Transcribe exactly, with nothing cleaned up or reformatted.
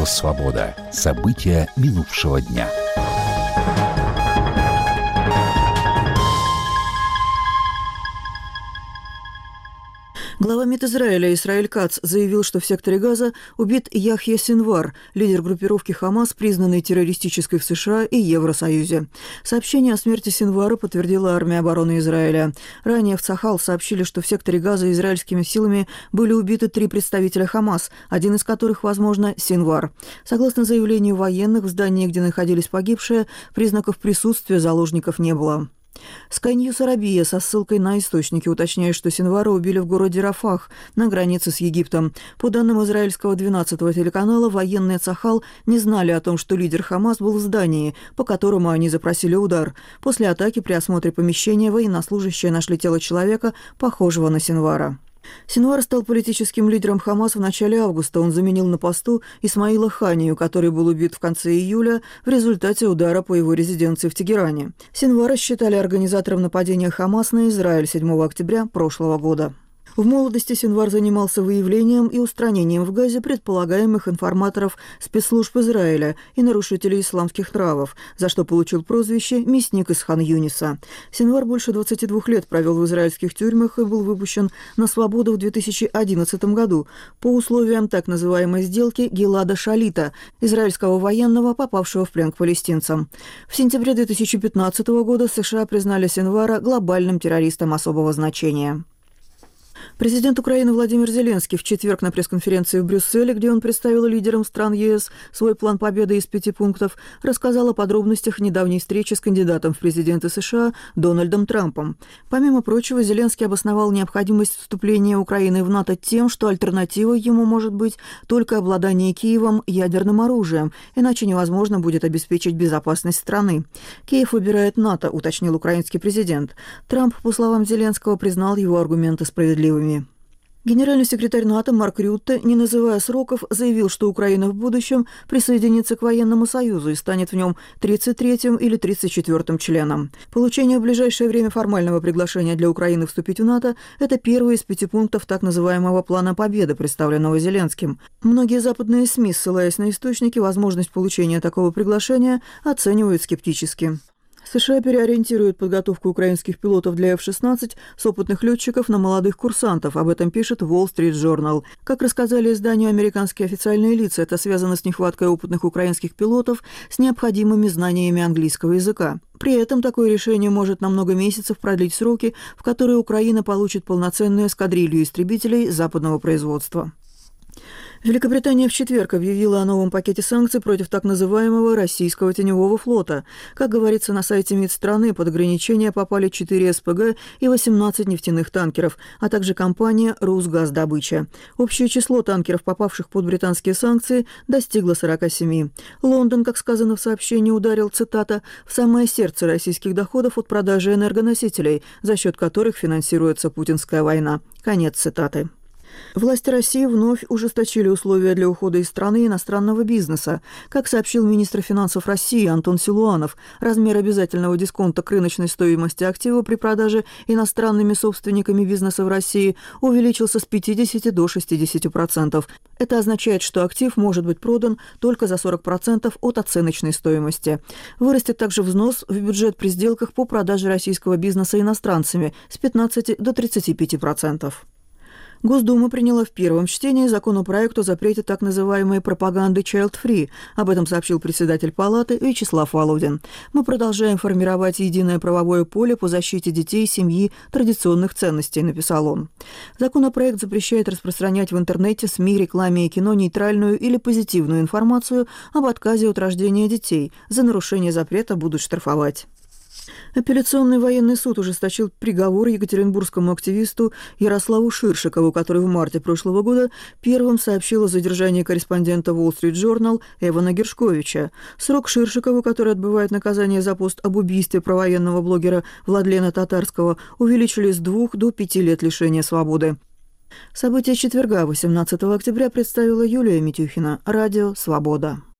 Радио «Свобода». События минувшего дня. Глава МИД Израиля Исраэль Кац заявил, что в секторе Газа убит Яхья Синвар, лидер группировки «Хамас», признанный террористической в США и Евросоюзе. Сообщение о смерти Синвара подтвердила армия обороны Израиля. Ранее в Цахал сообщили, что в секторе Газа израильскими силами были убиты три представителя «Хамас», один из которых, возможно, Синвар. Согласно заявлению военных, в здании, где находились погибшие, признаков присутствия заложников не было. Sky News Арабия со ссылкой на источники уточняет, что Синвара убили в городе Рафах на границе с Египтом. По данным израильского двенадцатого телеканала, военные Цахал не знали о том, что лидер Хамас был в здании, по которому они запросили удар. После атаки при осмотре помещения военнослужащие нашли тело человека, похожего на Синвара. Синвар стал политическим лидером Хамас в начале августа. Он заменил на посту Исмаила Ханию, который был убит в конце июля в результате удара по его резиденции в Тегеране. Синвара считали организатором нападения Хамас на Израиль седьмого октября прошлого года. В молодости Синвар занимался выявлением и устранением в Газе предполагаемых информаторов спецслужб Израиля и нарушителей исламских нравов, за что получил прозвище «Мясник из Хан-Юниса». Синвар больше двадцати двух лет провел в израильских тюрьмах и был выпущен на свободу в две тысячи одиннадцатом году по условиям так называемой сделки Гилада Шалита, израильского военного, попавшего в плен к палестинцам. В сентябре две тысячи пятнадцатого года США признали Синвара глобальным террористом особого значения. Президент Украины Владимир Зеленский в четверг на пресс-конференции в Брюсселе, где он представил лидерам стран ЕС свой план победы из пяти пунктов, рассказал о подробностях недавней встречи с кандидатом в президенты США Дональдом Трампом. Помимо прочего, Зеленский обосновал необходимость вступления Украины в НАТО тем, что альтернативой ему может быть только обладание Киевом ядерным оружием, иначе невозможно будет обеспечить безопасность страны. «Киев выбирает НАТО», уточнил украинский президент. Трамп, по словам Зеленского, признал его аргументы справедливыми. Генеральный секретарь НАТО Марк Рютте, не называя сроков, заявил, что Украина в будущем присоединится к военному союзу и станет в нем тридцать третьим или тридцать четвёртым членом. Получение в ближайшее время формального приглашения для Украины вступить в НАТО – это первый из пяти пунктов так называемого плана победы, представленного Зеленским. Многие западные СМИ, ссылаясь на источники, возможность получения такого приглашения оценивают скептически. США переориентируют подготовку украинских пилотов для эф шестнадцать с опытных летчиков на молодых курсантов. Об этом пишет Wall Street Journal. Как рассказали изданию американские официальные лица, это связано с нехваткой опытных украинских пилотов с необходимыми знаниями английского языка. При этом такое решение может на много месяцев продлить сроки, в которые Украина получит полноценную эскадрилью истребителей западного производства. Великобритания в четверг объявила о новом пакете санкций против так называемого российского теневого флота. Как говорится на сайте МИД страны, под ограничения попали четыре эс пэ гэ и восемнадцать нефтяных танкеров, а также компания «Русгаздобыча». Общее число танкеров, попавших под британские санкции, достигло сорока семи. Лондон, как сказано в сообщении, ударил, цитата, «в самое сердце российских доходов от продажи энергоносителей, за счет которых финансируется путинская война». Конец цитаты. Власти России вновь ужесточили условия для ухода из страны иностранного бизнеса. Как сообщил министр финансов России Антон Силуанов, размер обязательного дисконта к рыночной стоимости актива при продаже иностранными собственниками бизнеса в России увеличился с пятидесяти до шестидесяти процентов. Это означает, что актив может быть продан только за сорок процентов от оценочной стоимости. Вырастет также взнос в бюджет при сделках по продаже российского бизнеса иностранцами с пятнадцати до тридцати пяти процентов. Госдума приняла в первом чтении законопроект о запрете так называемой пропаганды child-free. Об этом сообщил председатель Палаты Вячеслав Володин. Мы продолжаем формировать единое правовое поле по защите детей, семьи, традиционных ценностей, написал он. Законопроект запрещает распространять в интернете, СМИ, рекламе и кино нейтральную или позитивную информацию об отказе от рождения детей. За нарушение запрета будут штрафовать. Апелляционный военный суд ужесточил приговор екатеринбургскому активисту Ярославу Ширшикову, который в марте прошлого года первым сообщил о задержании корреспондента Wall Street Journal Эвана Гершковича. Срок Ширшикову, который отбывает наказание за пост об убийстве провоенного блогера Владлена Татарского, увеличили с двух до пяти лет лишения свободы. События четверга, восемнадцатого октября, представила Юлия Митюхина. Радио «Свобода».